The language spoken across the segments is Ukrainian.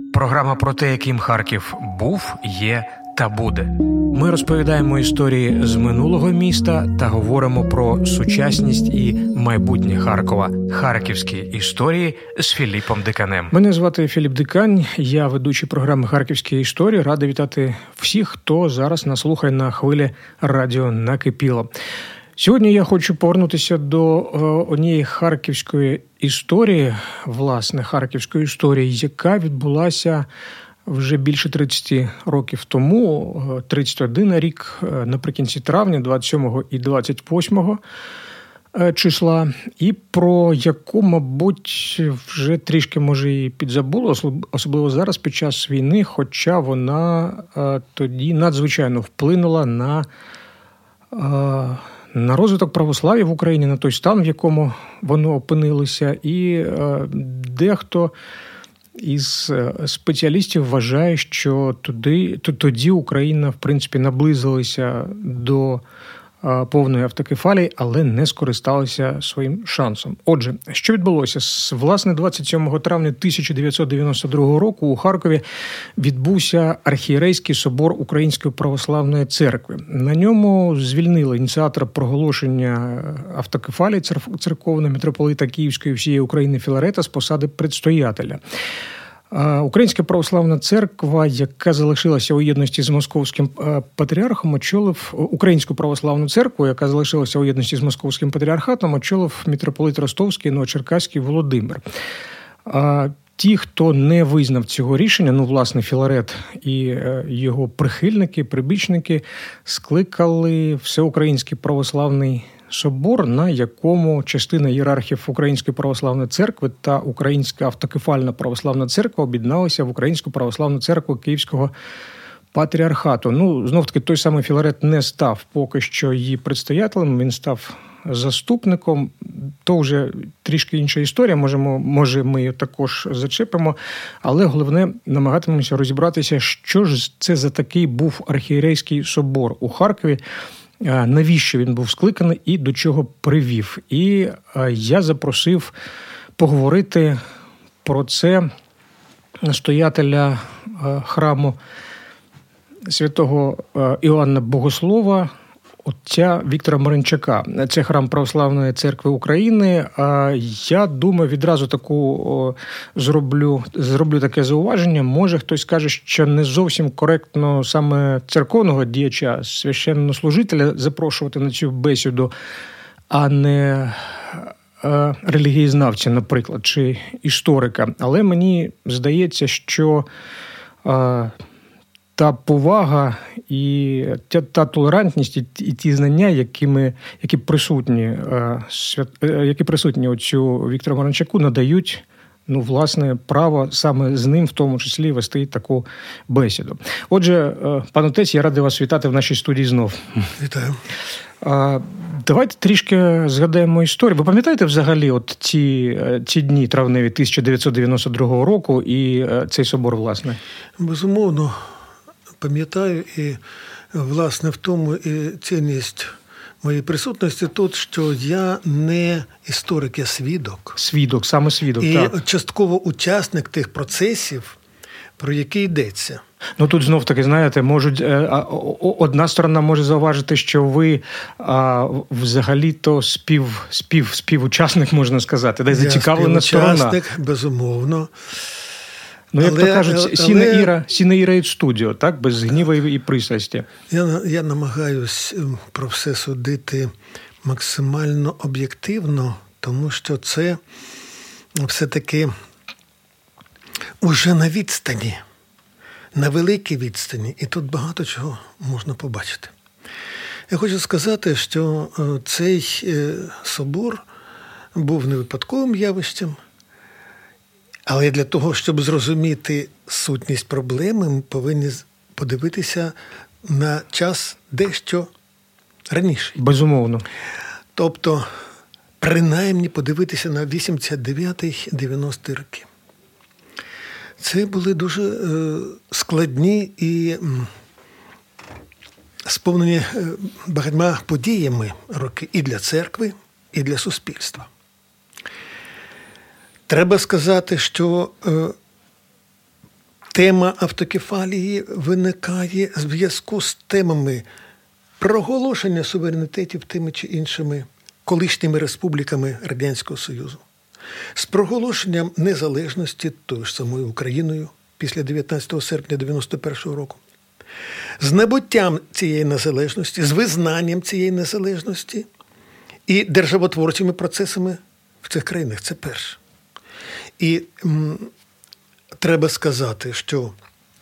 Програма про те, яким Харків був, є та буде. Ми розповідаємо історії з минулого міста та говоримо про сучасність і майбутнє Харкова. Харківські історії з Філіпом Диканем. Мене звати Філіп Дикань, я ведучий програми «Харківські історії». Радий вітати всіх, хто зараз нас слухає на хвилі радіо «Накипіло». Сьогодні я хочу повернутися до однієї харківської історії, власне, харківської історії, яка відбулася вже більше 30 років тому, 31 рік, наприкінці травня, 27 і 28 числа, і про яку, мабуть, вже трішки, може, і підзабули, особливо зараз під час війни, хоча вона тоді надзвичайно вплинула на розвиток православ'я в Україні, на той стан, в якому воно опинилося, і дехто із спеціалістів вважає, що тоді Україна, в принципі, наблизилася до повної автокефалії, але не скористалася своїм шансом. Отже, що відбулося? Власне, 27 травня 1992 року у Харкові відбувся архієрейський собор Української православної церкви. На ньому звільнили ініціатора проголошення автокефалії церковного митрополита Київської всієї України Філарета з посади предстоятеля. Українська православна церква, яка залишилася у єдності з московським патріархом, очолив Українську православну церкву, яка залишилася у єдності з московським патріархатом, очолив митрополит Ростовський, Новочеркаський Володимир. Ті, хто не визнав цього рішення, власне, Філарет і його прихильники, прибічники, скликали Всеукраїнський православний собор, на якому частина ієрархів Української православної церкви та Українська автокефальна православна церква об'єдналися в Українську православну церкву Київського патріархату. Знов-таки, той самий Філарет не став поки що її предстоятелем, він став заступником. То вже трішки інша історія, може ми її також зачепимо, але головне намагатимемося розібратися, що ж це за такий був архієрейський собор у Харкові, навіщо він був скликаний і до чого привів. І я запросив поговорити про це настоятеля храму святого Іоанна Богослова, отця Віктора Маринчака. Це храм Православної церкви України. Я думаю, відразу зроблю таке зауваження. Може, хтось скаже, що не зовсім коректно саме церковного діяча, священнослужителя запрошувати на цю бесіду, а не релігієзнавця, наприклад, чи історика. Але мені здається, що та повага і та толерантність і ті знання, які присутні оцю Віктору Маринчаку, надають, власне, право саме з ним, в тому числі, вести таку бесіду. Отже, пан отець, я радий вас вітати в нашій студії знов. Вітаю. Давайте трішки згадаємо історію. Ви пам'ятаєте взагалі ці дні травневі 1992 року і цей собор, власне? Безумовно, пам'ятаю, і, власне, в тому і цінність моєї присутності тут, що я не історик, я свідок. Саме свідок, і так. І частково учасник тих процесів, про які йдеться. Тут знов-таки, знаєте, одна сторона може зауважити, що ви взагалі-то співучасник, можна сказати, де зацікавлена сторона. Співучасник, безумовно. Як то кажуть, сіне іра ід студіо, так? Без гніва і пристрасті. Я намагаюсь про все судити максимально об'єктивно, тому що це все-таки уже на відстані, на великій відстані, і тут багато чого можна побачити. Я хочу сказати, що цей собор був не випадковим явищем, але для того, щоб зрозуміти сутність проблеми, ми повинні подивитися на час дещо раніше. Безумовно. Тобто, принаймні подивитися на 89-90 роки. Це були дуже складні і сповнені багатьма подіями роки і для церкви, і для суспільства. Треба сказати, що Тема автокефалії виникає в зв'язку з темами проголошення суверенітетів тими чи іншими колишніми республіками Радянського Союзу, з проголошенням незалежності тою ж самою Україною після 19 серпня 1991 року, з набуттям цієї незалежності, з визнанням цієї незалежності і державотворчими процесами в цих країнах. Це перше. І треба сказати, що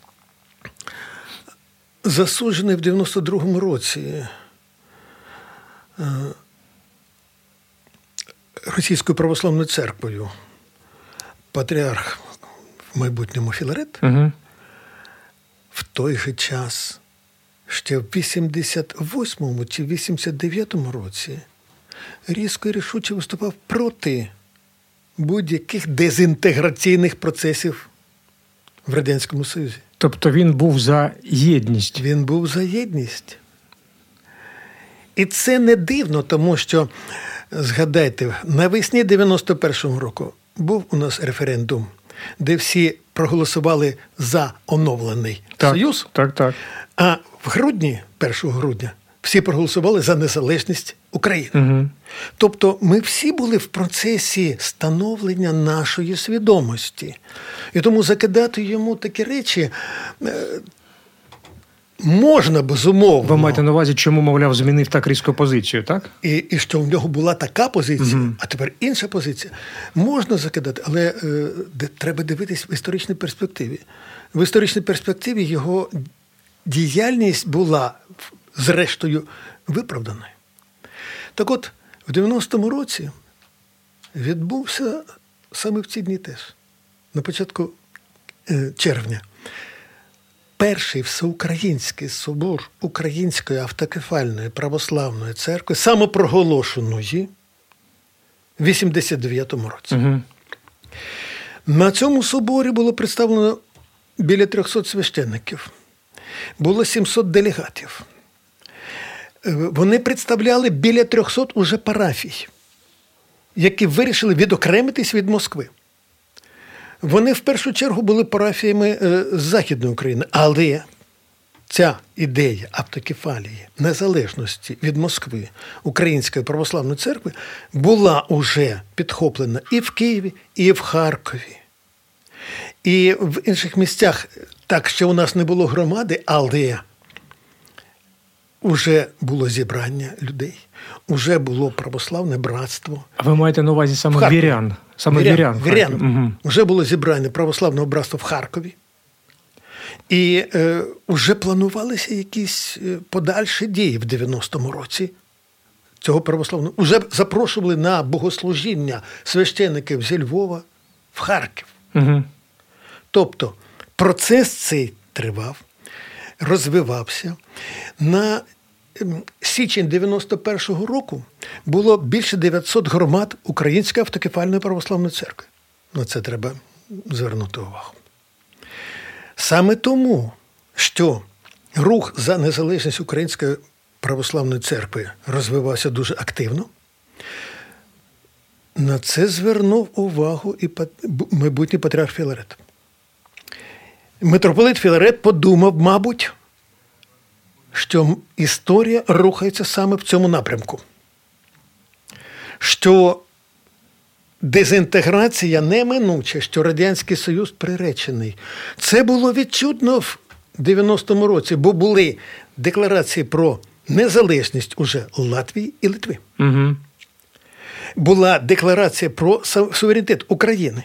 засуджений в 92-му році Російською православною церквою патріарх в майбутньому Філарет в той же час, ще в 88-му чи 89-му році, різко і рішуче виступав проти будь-яких дезінтеграційних процесів в Радянському Союзі. Тобто він був за єдність? Він був за єдність. І це не дивно, тому що, згадайте, навесні 91-го року був у нас референдум, де всі проголосували за оновлений Союз. Так. А в грудні, 1 грудня, всі проголосували за незалежність України. Угу. Тобто ми всі були в процесі становлення нашої свідомості. І тому закидати йому такі речі можна, безумовно. Ви маєте на увазі, чому, мовляв, змінив так різко позицію, так? І що в нього була така позиція, а тепер інша позиція. Можна закидати, але треба дивитись в історичній перспективі. В історичній перспективі його діяльність була, зрештою, виправданою. Так от, в 90-му році відбувся саме в ці дні теж, на початку червня, перший всеукраїнський собор Української автокефальної православної церкви, самопроголошеної в 89-му році. Угу. На цьому соборі було представлено біля 300 священників, було 700 делегатів. Вони представляли біля 300 уже парафій, які вирішили відокремитись від Москви. Вони в першу чергу були парафіями з Західної України, але ця ідея автокефалії, незалежності від Москви Української православної церкви була уже підхоплена і в Києві, і в Харкові, і в інших місцях. Так, що у нас не було громади, але уже було зібрання людей, уже було православне братство. А ви маєте на увазі саме вірян? Саме вірян. Угу. Вже було зібрання православного братства в Харкові. І вже планувалися якісь подальші дії в 90-му році цього православного. Уже запрошували на богослужіння священиків зі Львова в Харків. Угу. Тобто процес цей тривав, розвивався. На січень 91-го року було більше 900 громад Української автокефальної православної церкви. На це треба звернути увагу. Саме тому, що рух за незалежність Української православної церкви розвивався дуже активно, на це звернув увагу і майбутній патріарх Філарет. Митрополит Філарет подумав, мабуть, що історія рухається саме в цьому напрямку. Що дезінтеграція неминуча, що Радянський Союз приречений. Це було відчутно в 90-му році, бо були декларації про незалежність уже Латвії і Литви. Угу. Була декларація про суверенітет України.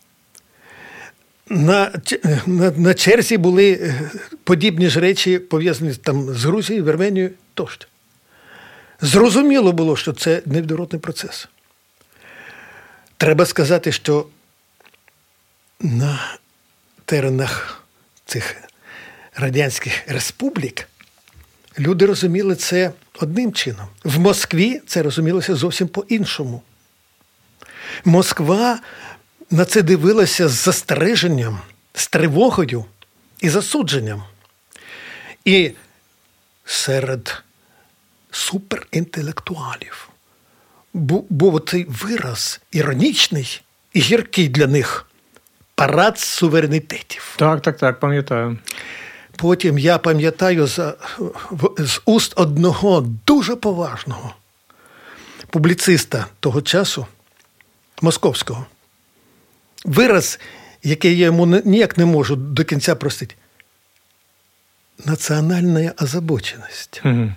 На черзі були подібні ж речі, пов'язані там з Грузією, Вірменією тощо. Зрозуміло було, що це невідворотний процес. Треба сказати, що на теренах цих радянських республік люди розуміли це одним чином. В Москві це розумілося зовсім по-іншому. Москва на це дивилася з застереженням, з тривогою і засудженням. І серед суперінтелектуалів був цей вираз іронічний і гіркий для них. парад суверенітетів. Так, пам'ятаю. Потім я пам'ятаю з уст одного дуже поважного публіциста того часу, московського, вираз, який я йому ніяк не можу до кінця простити. Національна озабоченість. Угу.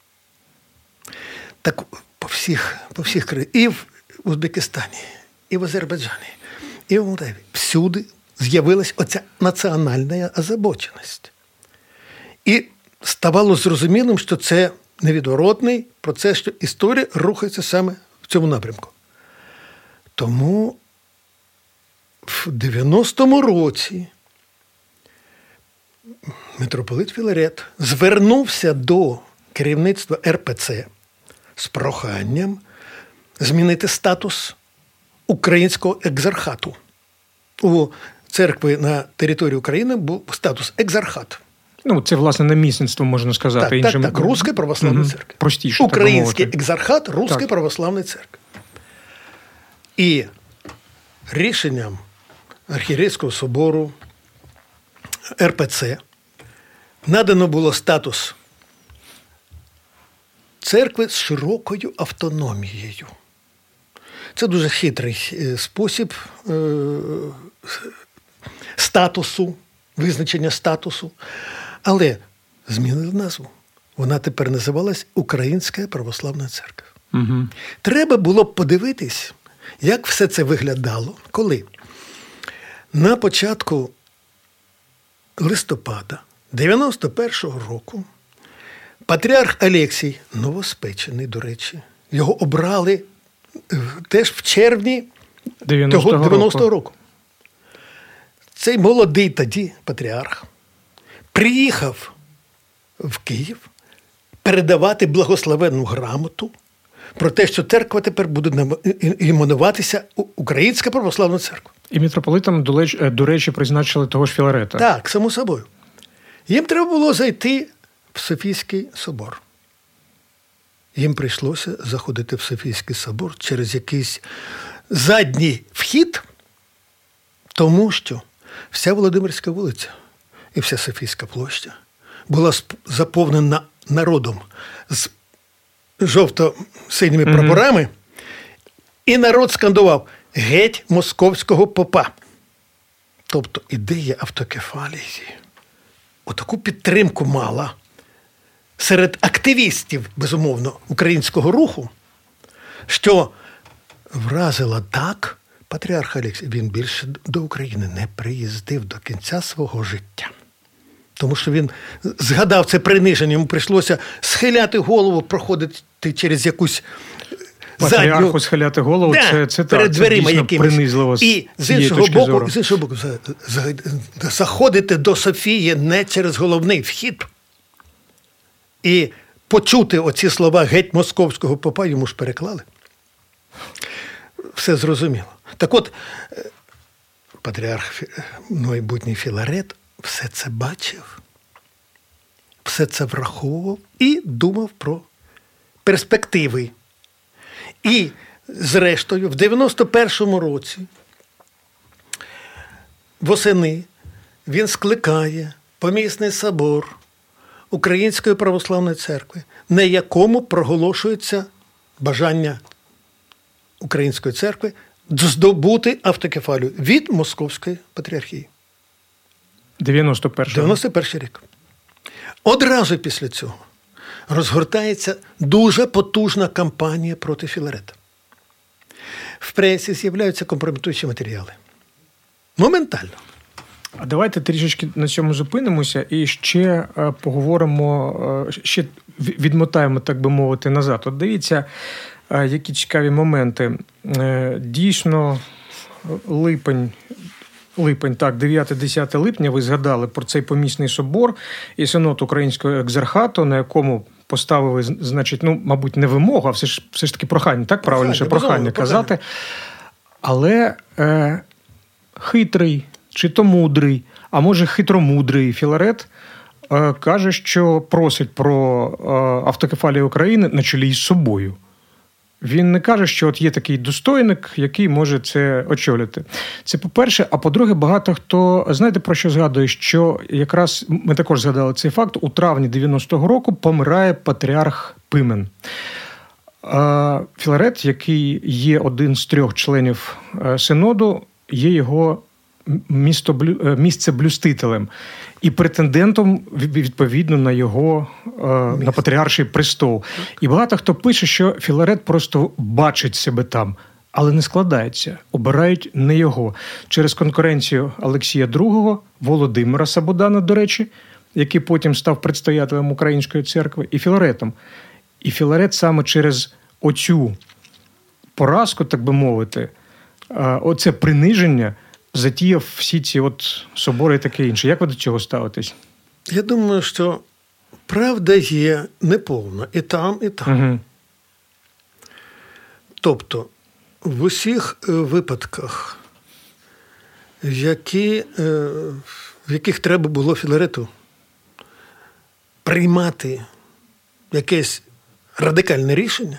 Так по всіх країнах. І в Узбекистані, і в Азербайджані, і в Молдаві. Всюди з'явилась оця національна озабоченість. І ставало зрозумілим, що це невідворотний процес, що історія рухається саме в цьому напрямку. Тому в 90-му році митрополит Філарет звернувся до керівництва РПЦ з проханням змінити статус українського екзархату. У церкви на території України був статус екзархат. Ну, це, власне, намісництво, можна сказати. Так, Руської православної церкви. Простіше. Український екзархат Руської православної церкви. І рішенням Архієрейського собору РПЦ надано було статус церкви з широкою автономією. Це дуже хитрий спосіб статусу, визначення статусу. Але змінили назву. Вона тепер називалась Українська православна церква. Угу. Треба було б подивитись, як все це виглядало, коли на початку листопада 91-го року патріарх Алексій, новоспечений, до речі, його обрали теж в червні 90-го року. Цей молодий тоді патріарх приїхав в Київ передавати благословенну грамоту про те, що церква тепер буде іменуватися Українська православна церква. І митрополитом, до речі, призначили того ж Філарета. Так, само собою. Їм треба було зайти в Софійський собор. Їм прийшлося заходити в Софійський собор через якийсь задній вхід, тому що вся Володимирська вулиця і вся Софійська площа була заповнена народом з жовто-синіми прапорами, і народ скандував «Геть московського попа». Тобто ідея автокефалії отаку підтримку мала серед активістів, безумовно, українського руху, що вразила так патріарха Алексія. Він більше до України не приїздив до кінця свого життя. Тому що він згадав це приниження, йому прийшлося схиляти голову, проходити через якусь патріарху задню... схиляти голову, це перед дверима якимось. Принизливо І з іншого боку, заходити до Софії не через головний вхід. І почути оці слова «геть московського попа» йому ж переклали. Все зрозуміло. Так от, патріарх майбутній Філарет все це бачив, все це враховував і думав про перспективи. І, зрештою, в 91-му році восени він скликає помісний собор Української православної церкви, на якому проголошується бажання Української церкви здобути автокефалію від Московської патріархії. 91 рік. Одразу після цього розгортається дуже потужна кампанія проти Філарета. В пресі з'являються компрометуючі матеріали. Моментально. А давайте трішечки на цьому зупинимося і ще поговоримо, ще відмотаємо, так би мовити, назад. От дивіться, які цікаві моменти. Дійсно, липень, так, 9-10 липня, ви згадали про цей помісний собор і синод Українського екзархату, на якому поставили, значить, мабуть, не вимогу, а все ж таки прохання, так правильніше, прохання казати. Але хитрий, чи то мудрий, а може хитромудрий Філарет каже, що просить про автокефалію України на чолі із собою. Він не каже, що от є такий достойник, який може це очолити. Це по-перше. А по-друге, багато хто, знаєте, про що згадує, що якраз ми також згадали цей факт, у травні 90-го року помирає патріарх Пимен. Філарет, який є один з 3 членів синоду, є його місцеблюстителем і претендентом, відповідно, на його на патріарший престол. І багато хто пише, що Філарет просто бачить себе там, але не складається. Обирають не його. Через конкуренцію Олексія II, Володимира Сабудана, до речі, який потім став предстоятелем Української церкви, і Філаретом. І Філарет саме через оцю поразку, так би мовити, оце приниження, затіяв всі ці от собори і таке інше. Як ви до цього ставитесь? Я думаю, що правда є неповна і там, і там. Угу. Тобто, в усіх випадках, в яких треба було Філарету приймати якесь радикальне рішення,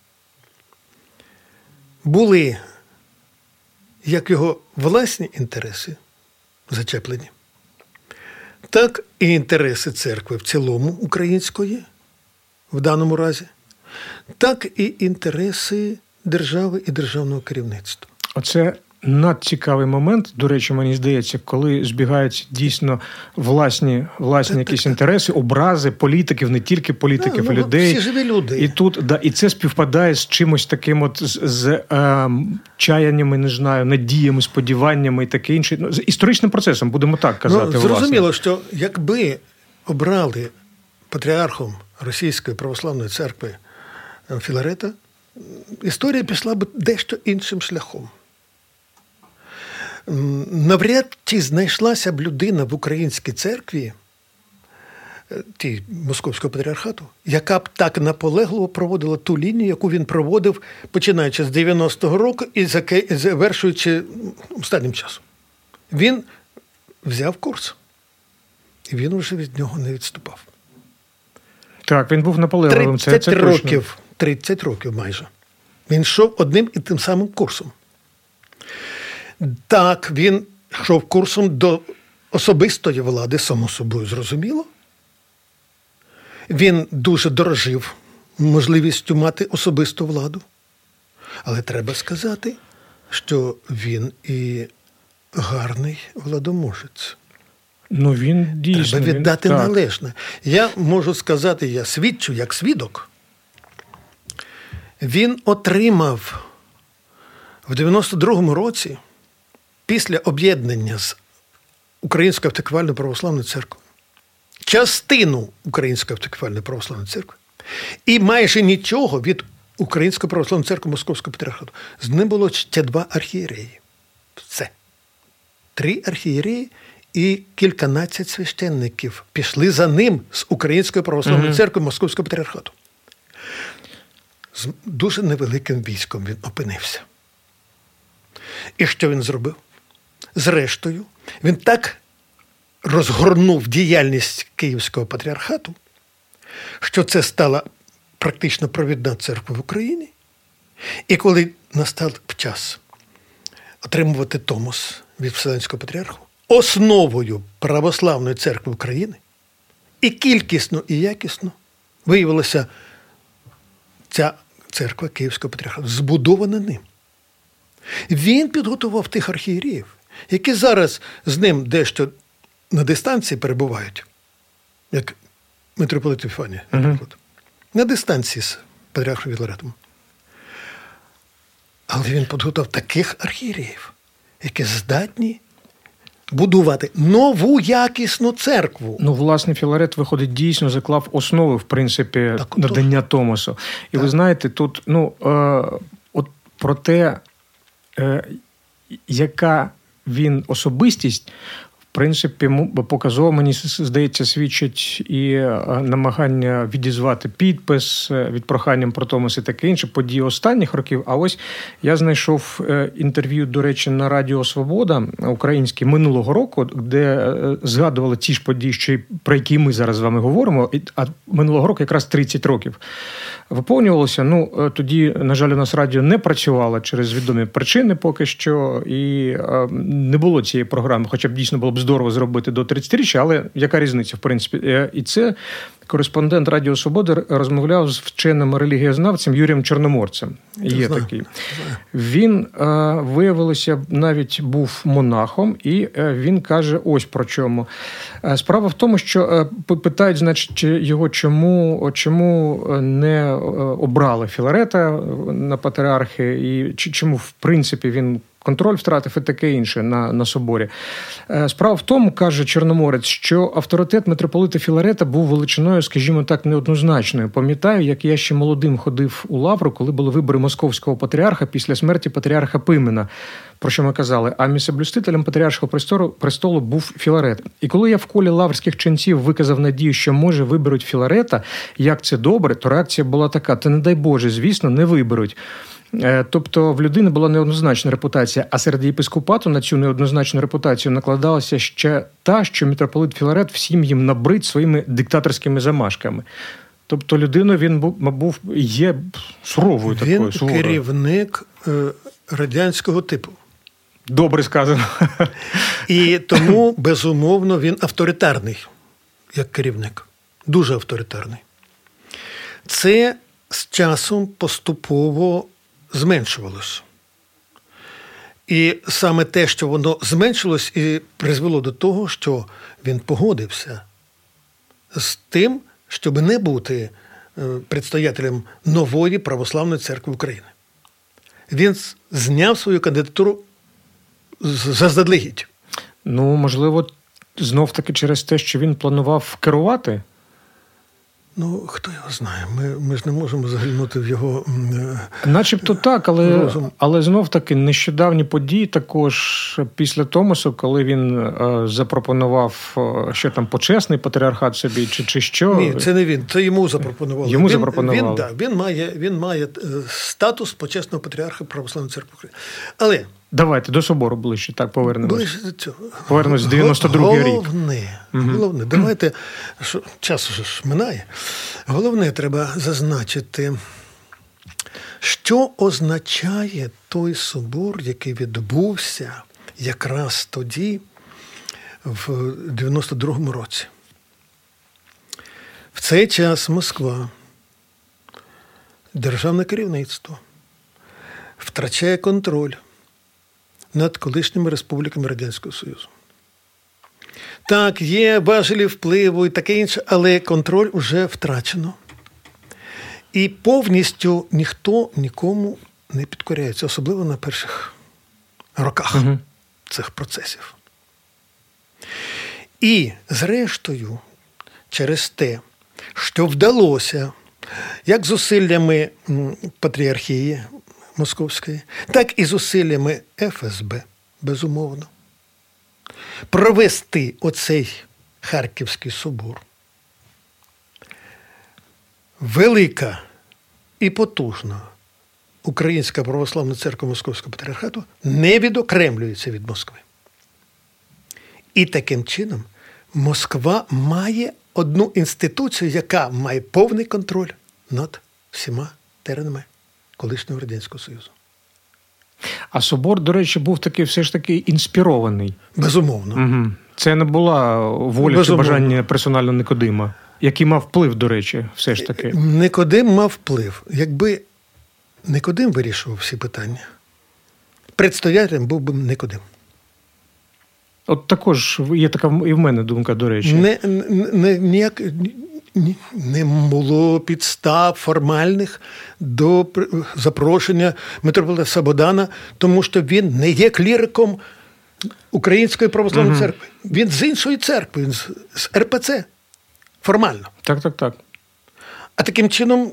були як його власні інтереси зачеплені, так і інтереси церкви в цілому української, в даному разі, так і інтереси держави і державного керівництва. Оце надцікавий момент, до речі, мені здається, коли збігаються дійсно власні якісь інтереси, образи політиків, не тільки політиків, а людей. Всі живі люди. І тут, і це співпадає з чимось таким от, з чаяннями, не знаю, надіями, сподіваннями і таке інше. З історичним процесом, будемо так казати. Зрозуміло, що якби обрали патріархом Російської православної церкви Філарета, історія пішла б дещо іншим шляхом. Навряд чи знайшлася б людина в українській церкві, тій Московського патріархату, яка б так наполегливо проводила ту лінію, яку він проводив, починаючи з 90-го року і завершуючи останнім часом. Він взяв курс, і він вже від нього не відступав. Так, він був наполегливим. 30 років майже. Він йшов одним і тим самим курсом. Так, він йшов курсом до особистої влади, само собою зрозуміло. Він дуже дорожив можливістю мати особисту владу. Але треба сказати, що він і гарний владоможець. Ну, він дійсно. Треба віддати належне. Я можу сказати, я свідчу як свідок. Він отримав в 92-му році, після об'єднання з Українською автокефальною православною церквою, частину Української автокефальної православної церкви і майже нічого від Української православної церкви Московського патріархату. З ним було ще 2 архієреї. Все. 3 архієреї і кільканадцять священників пішли за ним з Української православної церкви Московського патріархату. З дуже невеликим військом він опинився. І що він зробив? Зрештою, він так розгорнув діяльність Київського патріархату, що це стала практично провідна церква в Україні. І коли настав час отримувати томос від Вселенського патріарху, основою православної церкви України і кількісно, і якісно виявилася ця церква Київського патріархату, збудована ним. Він підготував тих архієреїв, які зараз з ним дещо на дистанції перебувають, як митрополит Епіфаній, наприклад, на дистанції з патріархом Філаретом. Але він підготував таких архієреїв, які здатні будувати нову якісну церкву. Ну, власне, Філарет, виходить, дійсно заклав основи, в принципі, надання Томосу. І ви знаєте, тут, от про те, яка він особистість, принципі, показово, мені здається, свідчить і намагання відізвати підпис від проханням про Томос і таке інше, події останніх років. А ось я знайшов інтерв'ю, до речі, на Радіо Свобода українське минулого року, де згадували ті ж події, про які ми зараз з вами говоримо, а минулого року якраз 30 років виповнювалося. Тоді, на жаль, у нас радіо не працювало через відомі причини поки що, і не було цієї програми, хоча б дійсно було б здорово зробити до 30-річчя, але яка різниця, в принципі. І це кореспондент Радіо Свобода розмовляв з вченим релігієзнавцем Юрієм Чорноморцем. Є такий. Він, виявилося, навіть був монахом, і він каже ось про чому. Справа в тому, що питають, значить, його, чому не обрали Філарета на патріархи, і чому, в принципі, він контроль втратив і таке інше на соборі. Справа в тому, каже Чорноморець, що авторитет митрополита Філарета був величиною, скажімо так, неоднозначною. Пам'ятаю, як я ще молодим ходив у Лавру, коли були вибори московського патріарха після смерті патріарха Пимена, про що ми казали, а місцеблюстителем патріаршого престолу був Філарет. І коли я в колі лаврських ченців виказав надію, що, може, виберуть Філарета, як це добре, то реакція була така: та не дай Боже, звісно, не виберуть. Тобто в людини була неоднозначна репутація, а серед єпископату на цю неоднозначну репутацію накладалася ще та, що митрополит Філарет всім їм набрид своїми диктаторськими замашками. Тобто людина він є суровою такою. Він суворою. Керівник радянського типу. Добре сказано. І тому, безумовно, він авторитарний, як керівник. Дуже авторитарний. Це з часом поступово зменшувалося. І саме те, що воно зменшилось, і призвело до того, що він погодився з тим, щоб не бути предстоятелем нової православної церкви України. Він зняв свою кандидатуру заздалегідь. Можливо, знов-таки через те, що він планував керувати? Хто його знає? Ми ж не можемо заглянути в його начебто так, але знов-таки нещодавні події також після Томосу, коли він запропонував, що там, почесний патріархат собі, чи що? Ні, це не він, це йому запропонували. Він має статус почесного патріарха Православної церкви України. Але давайте до собору ближче, так, повернемось. Ближче до цього. Повернемось в 92-й рік. Головне, давайте, час уже ж минає. Головне, треба зазначити, що означає той собор, який відбувся якраз тоді, в 92-му році. В цей час Москва, державне керівництво, втрачає контроль над колишніми республіками Радянського Союзу. Так, є важелі впливу і таке інше, але контроль уже втрачено. І повністю ніхто нікому не підкоряється, особливо на перших роках цих процесів. І, зрештою, через те, що вдалося, як зусиллями патріархії Московської, так і зусиллями ФСБ, безумовно, провести оцей Харківський собор. Велика і потужна Українська православна церква Московського патріархату не відокремлюється від Москви. І таким чином Москва має одну інституцію, яка має повний контроль над всіма теренами колишнього Радянського Союзу. А собор, до речі, був такий все ж таки інспірований. Безумовно. Угу. Це не була воля чи бажання персонально Никодима, який мав вплив, до речі, все ж таки. Никодим мав вплив. Якби Никодим вирішував всі питання, предстоятелем був би Никодим. От також є така і в мене думка, до речі. Не було підстав формальних до запрошення митрополита Слободана, тому що він не є кліриком Української православної церкви. Він з іншої церкви, він з РПЦ. Формально. Так. А таким чином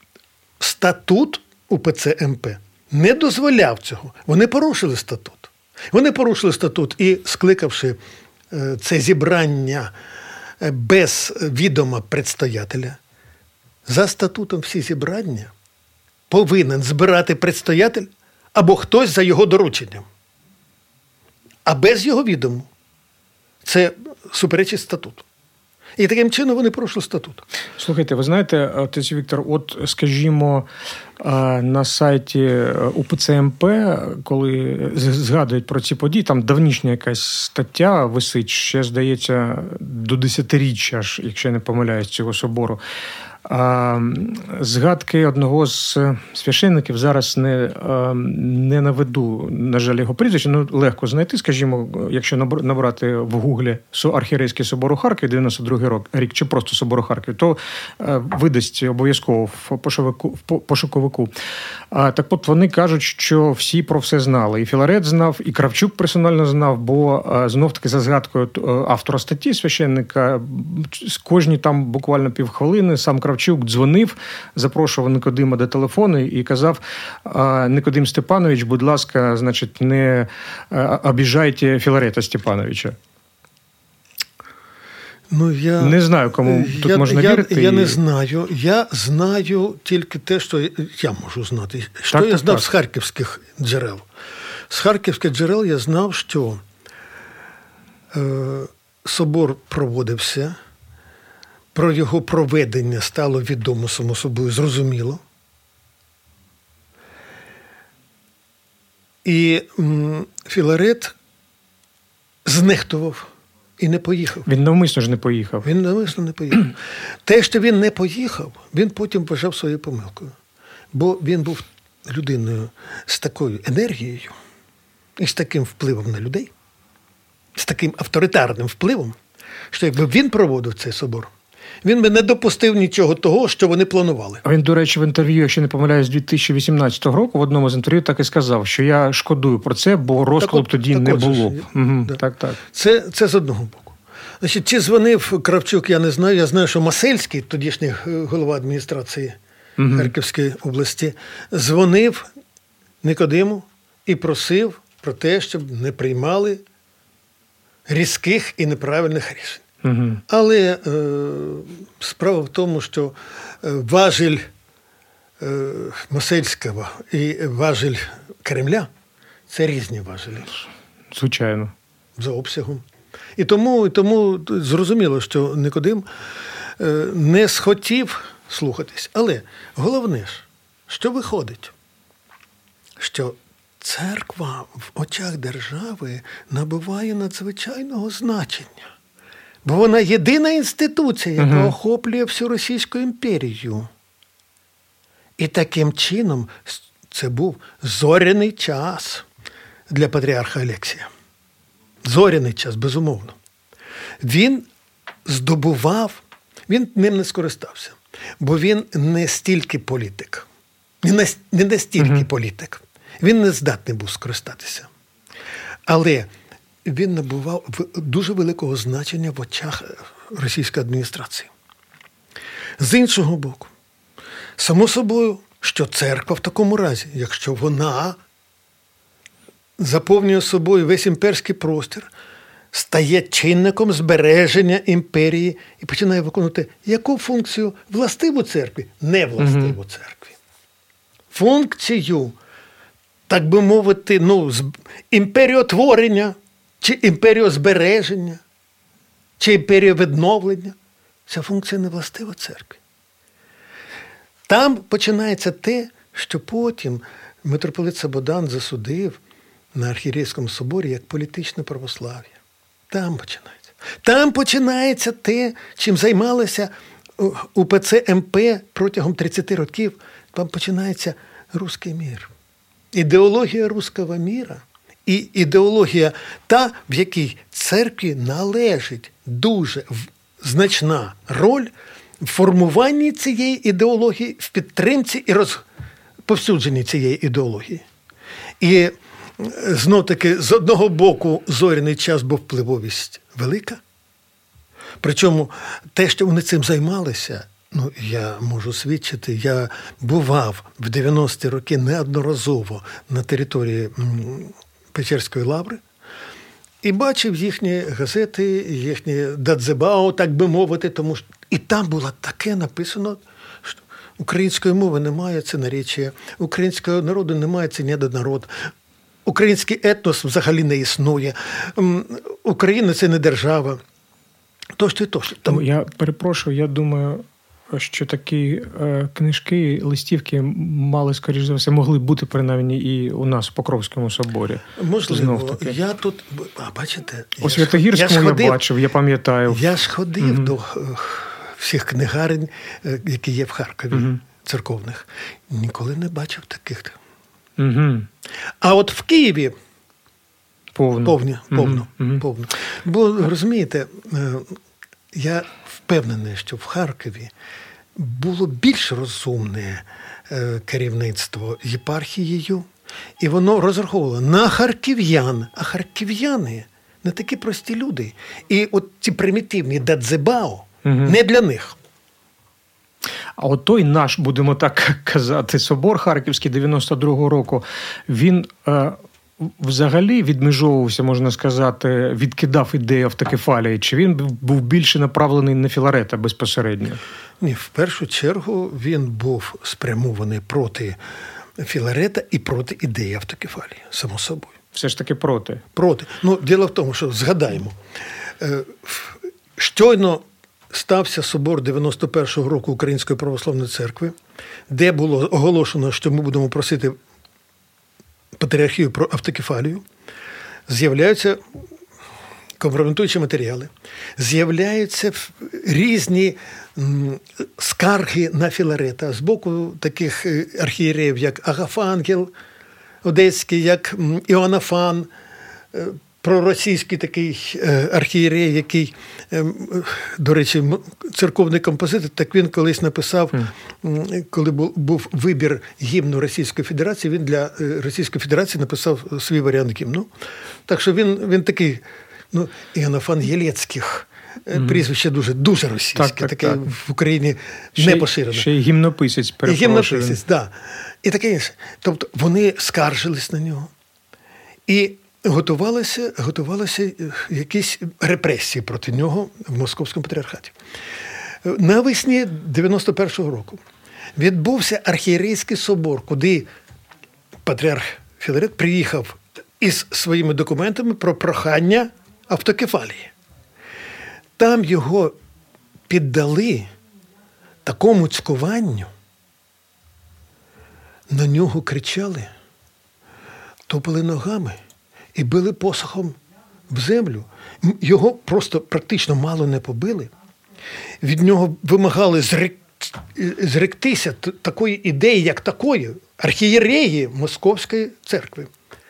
статут УПЦ МП не дозволяв цього. Вони порушили статут. Вони порушили статут і, скликавши це зібрання без відома предстоятеля, за статутом всі зібрання повинен збирати предстоятель або хтось за його дорученням. А без його відому це суперечить статуту. І таким чином вони порушили статут. Слухайте, ви знаєте, отець Віктор, от, скажімо, на сайті УПЦ МП, коли згадують про ці події, там давнішня якась стаття висить, ще, здається, до 10-річчя, якщо я не помиляюсь, цього собору. Згадки одного з священників зараз не наведу, на жаль, його прізвище, ну легко знайти, скажімо, якщо набрати в гуглі Архієрейський собор у Харкові, 92-й рік, чи просто собор у Харкові, то видасть обов'язково в пошуковику. Так от вони кажуть, що всі про все знали. І Філарет знав, і Кравчук персонально знав, бо знов-таки за згадкою автора статті священника, кожні там буквально півхвилини сам Кравчук дзвонив, запрошував Никодима до телефону і казав: Никодим Степанович, будь ласка, значить, не обіжайте Філарета Степановича. Ну, не знаю, кому тут можна вірити. Я не знаю. Я знаю тільки те, що я можу знати. Що я знав з харківських джерел. З харківських джерел я знав, що собор проводився, про його проведення стало відомо, само собою, зрозуміло. І Філарет знехтував і не поїхав. Він навмисно ж не поїхав. Він навмисно не поїхав. Те, що він не поїхав, він потім вважав своєю помилкою. Бо він був людиною з такою енергією і з таким впливом на людей, з таким авторитарним впливом, що якби він проводив цей собор, він би не допустив нічого того, що вони планували. Він, до речі, в інтерв'ю, якщо не помиляюсь, 2018 року, в одному з інтерв'ю так і сказав, що я шкодую про це, бо розколу тоді не було б. Да. Так. Це з одного боку. Значить, чи дзвонив Кравчук, я не знаю. Я знаю, що Масельський, тодішній голова адміністрації Харківської області, дзвонив Никодиму і просив про те, щоб не приймали різких і неправильних рішень. Але справа в тому, що важіль Масельського і важіль Кремля – це різні важелі. Звичайно. За обсягом. І тому зрозуміло, що Никодим не схотів слухатись. Але головне ж, що виходить, що церква в очах держави набуває надзвичайного значення. Бо вона єдина інституція, яка охоплює всю Російську імперію. І таким чином це був зоряний час для патріарха Алексія. Зоряний час, безумовно. Він здобував, він ним не скористався, бо він не стільки політик. Не настільки політик. Він не здатний був скористатися. Але він набував дуже великого значення в очах російської адміністрації. З іншого боку, само собою, що церква в такому разі, якщо вона заповнює собою весь імперський простір, стає чинником збереження імперії і починає виконувати яку функцію властиву церкві? Не властиву церкві. Функцію, так би мовити, імперіотворення, чи імперіозбереження, чи імперіовідновлення. Ця функція не властива церкві. Там починається те, що потім митрополит Слободан засудив на Архієрейському соборі як політичне православ'я. Там починається. Там починається те, чим займалося УПЦ МП протягом 30 років. Там починається руський мір. Ідеологія руського міра і ідеологія та, в якій церкві належить дуже значна роль в формуванні цієї ідеології, в підтримці і розповсюдженні цієї ідеології. І знов-таки, з одного боку, зоряний час, бо впливовість велика. Причому те, що вони цим займалися, я можу свідчити, я бував в 90-ті роки неодноразово на території Печерської лаври і бачив їхні газети, їхні дадзебао, так би мовити, тому що і там було таке написано, що української мови немає, це наречія, українського народу немає, це недонарод, український етнос взагалі не існує, Україна – це не держава. Тощо. Тому я перепрошую, я думаю, що такі книжки, листівки мали, скоріш за все, могли бути принаймні і у нас в Покровському соборі. Можливо. Я тут, бачите... У Святогірському я бачив, я пам'ятаю. Я ж ходив до всіх книгарень, які є в Харкові, церковних. Ніколи не бачив таких. А от в Києві повно. Бо, розумієте, я впевнений, що в Харкові було більш розумне керівництво єпархією, і воно розраховувало на харків'ян. А харків'яни не такі прості люди. І от ці примітивні дадзебао не для них. А от той наш, будемо так казати, собор Харківський 92-го року, він взагалі відмежовувався, можна сказати, відкидав ідею автокефалії? Чи він був більше направлений на Філарета безпосередньо? Ні, в першу чергу він був спрямований проти Філарета і проти ідеї автокефалії, само собою. Все ж таки проти? Проти. Діло в тому, що, згадаємо, щойно стався собор 91-го року Української православної церкви, де було оголошено, що ми будемо просити патріархію про автокефалію, з'являються компрометуючі матеріали, з'являються різні скарги на Філарета з боку таких архієреїв, як Агафангел Одеський, як Іоаннафан, проросійський такий архієрей, який, до речі, церковний композитор, так він колись написав, коли був вибір гімну Російської Федерації, він для Російської Федерації написав свій варіант гімну. Так що він такий, Іоаннафан Єлецьких, прізвище дуже російське, таке в Україні не поширено. Ще й гімнописець, перепрошую. Гімнописець, так. І таке інше. Тобто вони скаржились на нього. І готувалися якісь репресії проти нього в Московському патріархаті. Навесні 91-го року відбувся архієрейський собор, куди патріарх Філарет приїхав із своїми документами про прохання автокефалії. Там його піддали такому цькуванню, на нього кричали, топали ногами і били посохом в землю. Його просто практично мало не побили. Від нього вимагали зректися такої ідеї, як такої, архієреї Московської церкви.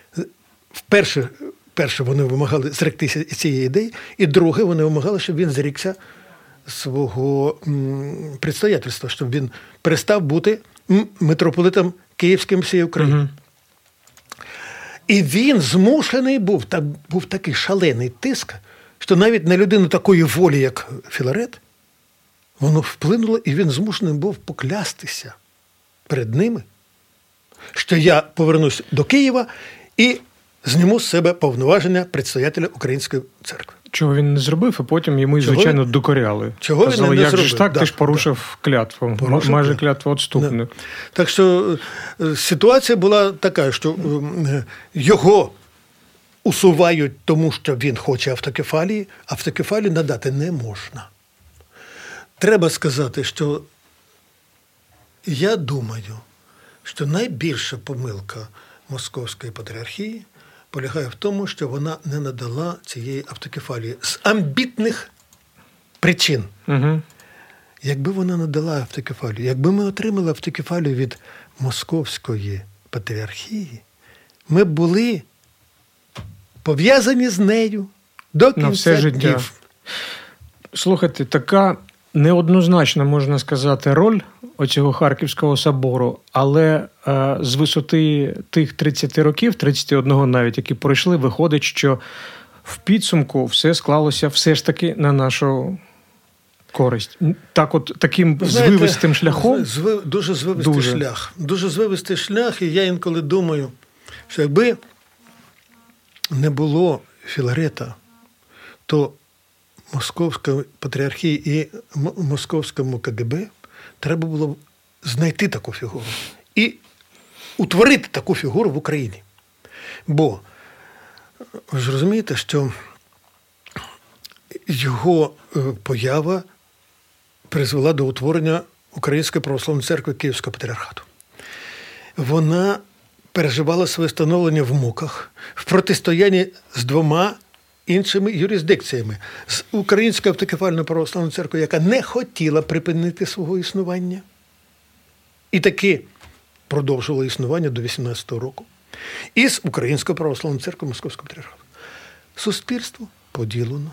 Перше вони вимагали зректися цієї ідеї, і друге вони вимагали, щоб він зрікся свого предстоятельства, щоб він перестав бути митрополитом Київським всієї України. І він змушений був такий шалений тиск, що навіть на людину такої волі, як Філарет, воно вплинуло, і він змушений був поклястися перед ними, що я повернусь до Києва і зніму з себе повноваження предстоятеля Української церкви. Чого він не зробив, а потім йому, звичайно, докоряли. Чого казали, він не зробив? Як же так, ти ж порушив клятву, майже клятву відступник. Так що ситуація була така, що його усувають тому, що він хоче автокефалії, автокефалії надати не можна. Треба сказати, що я думаю, що найбільша помилка Московської патріархії полягає в тому, що вона не надала цієї автокефалії з амбітних причин. Якби вона надала автокефалію, якби ми отримали автокефалію від Московської патріархії, ми б були пов'язані з нею до кінця на все життя. Днів. Слухайте, така неоднозначна, можна сказати, роль оцього Харківського собору, але з висоти тих 30 років, 31 навіть, які пройшли, виходить, що в підсумку все склалося все ж таки на нашу користь. Так от, таким звивистим шляхом? Дуже звивистий шлях. Дуже звивистий шлях, і я інколи думаю, що якби не було Філарета, то Московській патріархії і Московському КГБ треба було знайти таку фігуру і утворити таку фігуру в Україні. Бо ви ж розумієте, що його поява призвела до утворення Української православної церкви Київського патріархату. Вона переживала своє становлення в муках, в протистоянні з двома іншими юрисдикціями. З Українською автокефальною православною церквою, яка не хотіла припинити свого існування, і таки продовжувала існування до 18-го року, і з Українською православною церквою Московського патріархату. Суспільство поділено.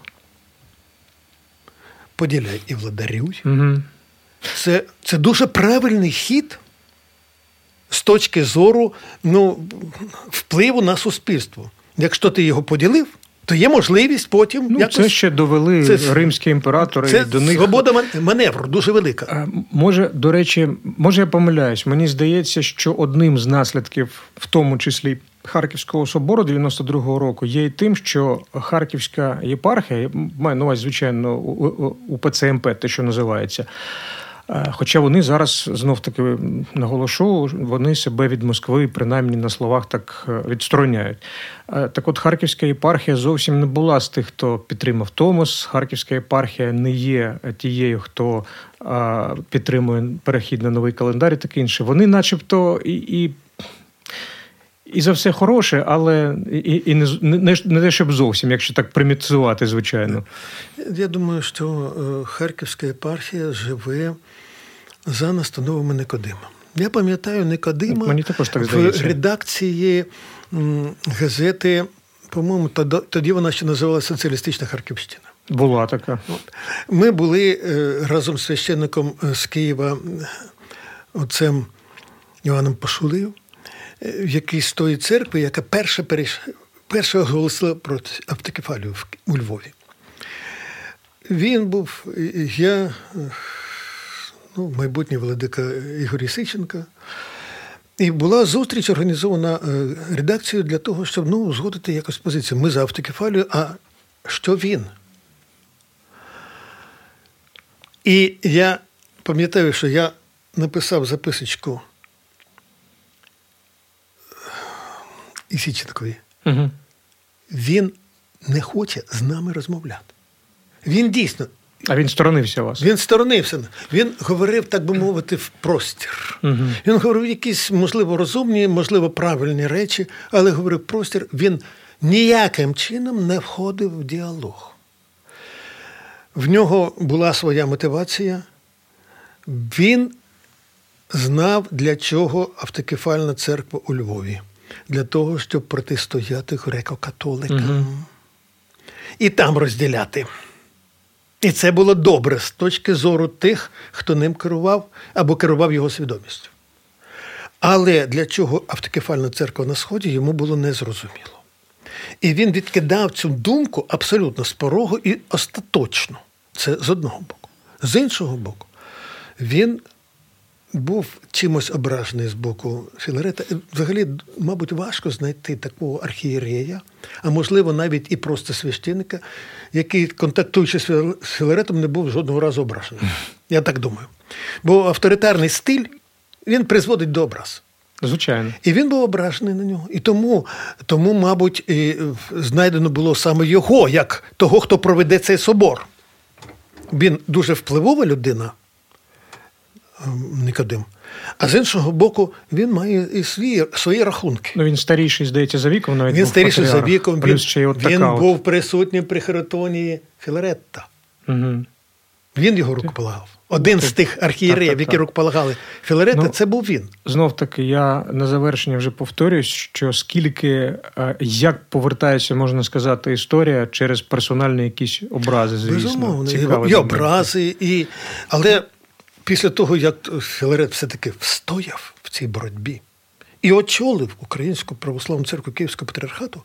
Поділяй і владарюй. Угу. Це дуже правильний хід з точки зору впливу на суспільство. Якщо ти його поділив, то є можливість потім якось... Це ще довели римські імператори. Це до них... свобода маневру дуже велика. Може, до речі, я помиляюсь, мені здається, що одним з наслідків, в тому числі Харківського собору 92-го року, є і тим, що Харківська єпархія, маю на увазі, звичайно, УПЦ МП, те, що називається, хоча вони зараз, знов-таки наголошу, вони себе від Москви, принаймні на словах, так відстороняють. Так от, Харківська єпархія зовсім не була з тих, хто підтримав Томос. Харківська єпархія не є тією, хто підтримує перехід на новий календар і таке інше. Вони начебто і за все хороше, але і не те, щоб зовсім, якщо так примітизувати, звичайно. Я думаю, що Харківська єпархія живе за настановами Никодима. Я пам'ятаю Никодима мені також так в редакції газети, по-моєму, тоді вона ще називалася «Соціалістична Харківщина». Була така. Ми були разом з священником з Києва, отцем Іваном Пашулею, який з тої церкви, яка перша оголосила про автокефалію у Львові. Він був, майбутній владика Ігор Ісиченко. І була зустріч організована редакцією для того, щоб узгодити якось позицію. Ми за автокефалію, а що він? І я пам'ятаю, що я написав записочку Ісиченкові. Угу. Він не хоче з нами розмовляти. Він дійсно... А він сторонився вас? Він сторонився. Він говорив, так би мовити, в простір. Угу. Він говорив якісь, можливо, розумні, можливо, правильні речі, але говорив простір. Він ніяким чином не входив в діалог. В нього була своя мотивація. Він знав, для чого автокефальна церква у Львові. Для того, щоб протистояти греко-католикам. Угу. І там розділяти. І це було добре з точки зору тих, хто ним керував або керував його свідомістю. Але для чого автокефальна церква на Сході, йому було незрозуміло. І він відкидав цю думку абсолютно з порогу і остаточно. Це з одного боку. З іншого боку, він був чимось ображений з боку Філарета. Взагалі, мабуть, важко знайти такого архієрея, а можливо навіть і просто священника, який, контактуючи з Філаретом, не був жодного разу ображений. Я так думаю. Бо авторитарний стиль, він призводить до образ. Звичайно. І він був ображений на нього. І тому мабуть, і знайдено було саме його, як того, хто проведе цей собор. Він дуже впливова людина, Никодим. А з іншого боку, він має і свої рахунки. Він старіший, здається, за віком. Навіть він старіший за віком. Він був присутній при херетонії Філаретта. Угу. Він його рукополагав. Один з тих архієреїв, які рукополагали Філаретта, це був він. Знов-таки, я на завершення вже повторюсь, що як повертається, можна сказати, історія через персональні якісь образи, звісно. Безумовно. І образи, але після того, як Філарет все-таки встояв в цій боротьбі і очолив Українську православну церкву Київського патріархату,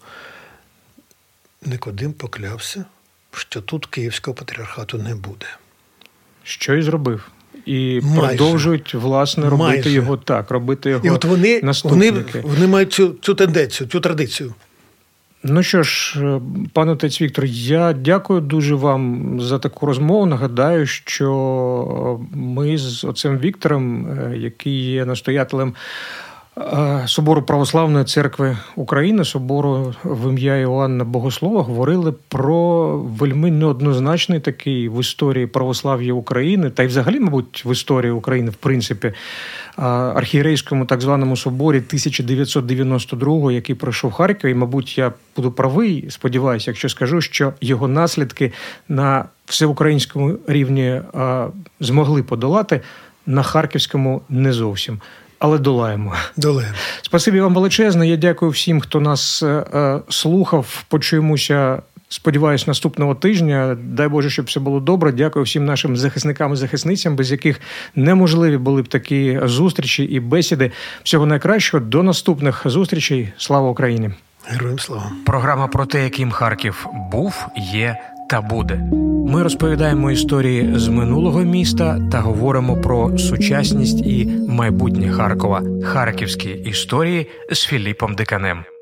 Никодим поклявся, що тут Київського патріархату не буде. Що і зробив. І продовжують, власне, робити його наступники. Вони мають цю тенденцію, цю традицію. Ну що ж, пане отець Віктор, я дякую дуже вам за таку розмову. Нагадаю, що ми з отцем Віктором, який є настоятелем Собору Православної Церкви України, Собору в ім'я Іоанна Богослова, говорили про вельми неоднозначний такий в історії православ'я України, та й взагалі, мабуть, в історії України, в принципі, архієрейському так званому соборі 1992, який пройшов в Харкові. І, мабуть, я буду правий, сподіваюся, якщо скажу, що його наслідки на всеукраїнському рівні змогли подолати, на харківському не зовсім. Але долаємо. Спасибі вам величезне. Я дякую всім, хто нас слухав. Почуємося, сподіваюсь, наступного тижня. Дай Боже, щоб все було добре. Дякую всім нашим захисникам і захисницям, без яких неможливі були б такі зустрічі і бесіди. Всього найкращого. До наступних зустрічей. Слава Україні! Героям слава! Програма про те, яким Харків був, є та буде. Ми розповідаємо історії з минулого міста та говоримо про сучасність і майбутнє Харкова. Харківські історії з Філіпом Диканем.